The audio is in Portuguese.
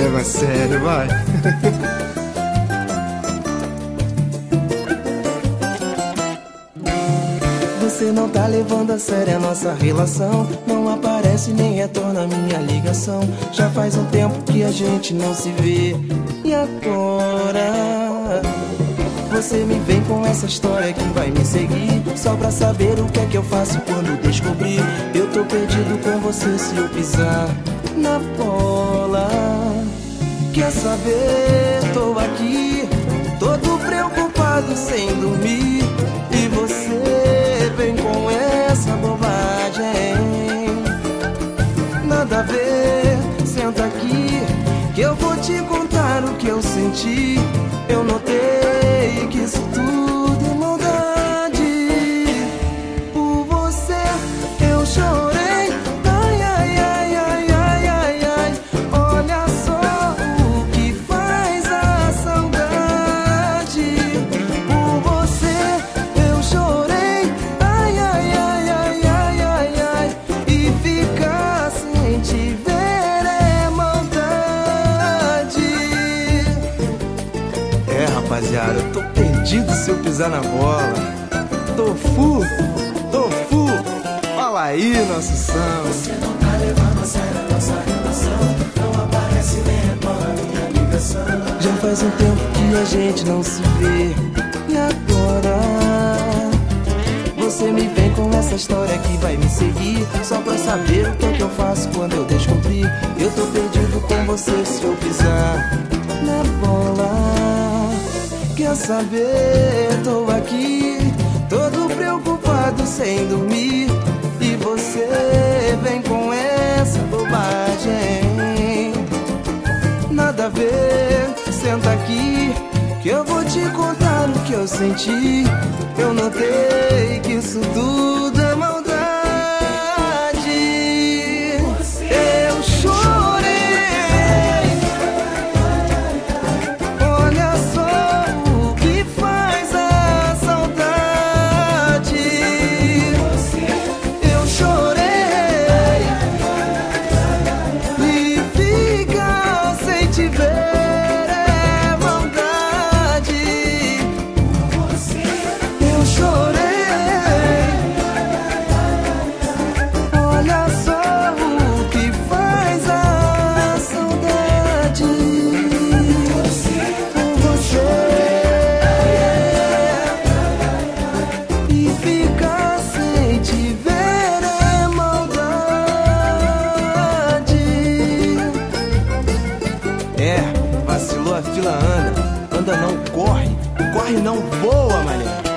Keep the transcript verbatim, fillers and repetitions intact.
leva a sério, vai. Você não tá levando a sério a nossa relação. Não aparece nem retorna a minha ligação. Já faz um tempo que a gente não se vê. E agora você me vem com essa história que vai me seguir, só pra saber o que é que eu faço quando descobrir. Eu tô perdido com você se eu pisar na bola. Quer saber? Tô aqui, todo preocupado sem dormir. E você vem com essa bobagem. Nada a ver, senta aqui que eu vou te contar o que eu senti. Eu notei que isso tudo é maldade. Por você eu chorei. Ai, ai, ai, ai, ai, ai, ai. Olha só o que faz a saudade. Por você eu chorei. Ai, ai, ai, ai, ai, ai, ai. E ficar sem te ver é maldade. É, rapaziada, eu tô perdido se eu pisar na bola. Tô full, tô full. Fala aí, nosso samba. Você não tá levando a sério a nossa relação. Não aparece nem retorna a minha ligação. Já faz um tempo que a gente não se vê. E agora você me vem com essa história que vai me seguir, só pra saber o que é que eu faço quando eu descobrir. Eu tô perdido com você se eu pisar na bola. Quer saber? Tô aqui, todo preocupado sem dormir. E você vem com essa bobagem. Nada a ver, senta aqui que eu vou te contar o que eu senti. Eu notei que isso tudo é maldade. Eu chorei. Olha só o que faz a saudade. Eu chorei e ficar sem te ver é maldade. Eu chorei. Olha só o que faz a saudade. Por você e ficar sem te ver é maldade. É, vacilou, a fila anda. Anda não corre, corre não voa, mané.